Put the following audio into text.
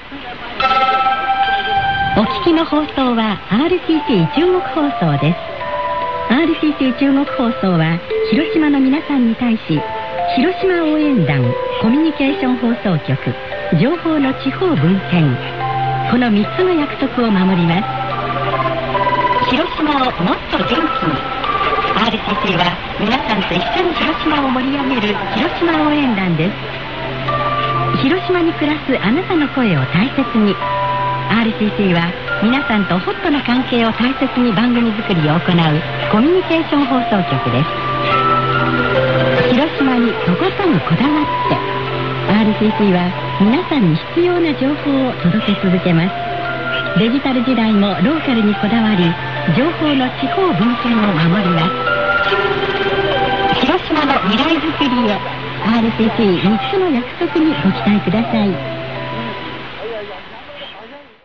お聞きの放送は RCC 中国放送です。 RCC 中国放送は広島の皆さんに対し、広島応援団、コミュニケーション放送局、情報の地方分権、この3つの約束を守ります。広島をもっと元気に、 RCC は皆さんと一緒に広島を盛り上げる広島応援団です。広島に暮らすあなたの声を大切に、 RCC は皆さんとホットな関係を大切に番組作りを行うコミュニケーション放送局です。広島にとことんこだわって、 RCC は皆さんに必要な情報を届け続けます。デジタル時代もローカルにこだわり、情報の地方分権を守ります。広島の未来づくりへ、 RCC3 つの約束にご期待ください。